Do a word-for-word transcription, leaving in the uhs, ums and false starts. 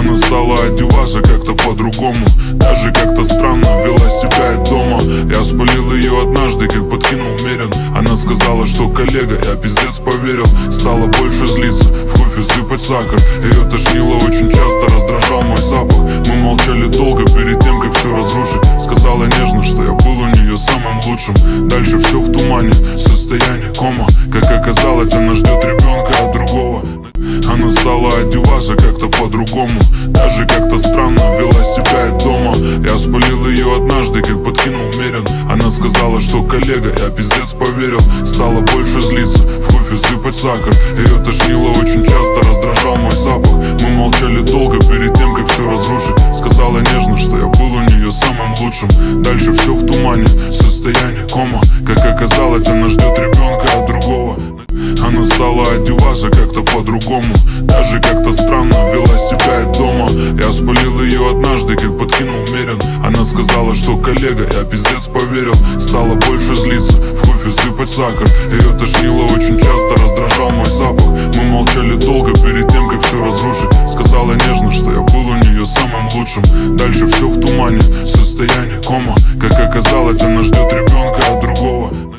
Она стала одеваться как-то по-другому, даже как-то странно вела себя и дома. Я спалил ее однажды, как подкинул мерен. Она сказала, что коллега, я пиздец поверил. Стала больше злиться, в кофе сыпать сахар. Ее тошнило очень часто, раздражал мой запах. Мы молчали долго перед тем, как все разрушить. Сказала нежно, что я был у нее самым лучшим. Дальше все в тумане, состояние кома. Как оказалось, она ждет ребенка от другого. Она стала одеваться как-то по-другому, даже как-то странно вела себя и дома. Я спалил ее однажды, как подкинул мерен. Она сказала, что коллега, я пиздец поверил. Стала больше злиться, в кофе сыпать сахар. Ее тошнило очень часто, раздражал мой запах. Мы молчали долго перед тем, как все разрушить. Сказала нежно, что я был у нее самым лучшим. Дальше все в тумане, состояние кома. Как оказалось, она ждет ребенка от другого. Она стала одеваться как-то по-другому, даже как-то странно вела себя и дома. Я спалил ее однажды, как подкинул мерен. Она сказала, что коллега, я пиздец поверил. Стала больше злиться, в кофе сыпать сахар. Ее тошнило очень часто, раздражал мой запах. Мы молчали долго перед тем, как все разрушить. Сказала нежно, что я был у нее самым лучшим. Дальше все в тумане, состояние кома. Как оказалось, она ждет ребенка от другого.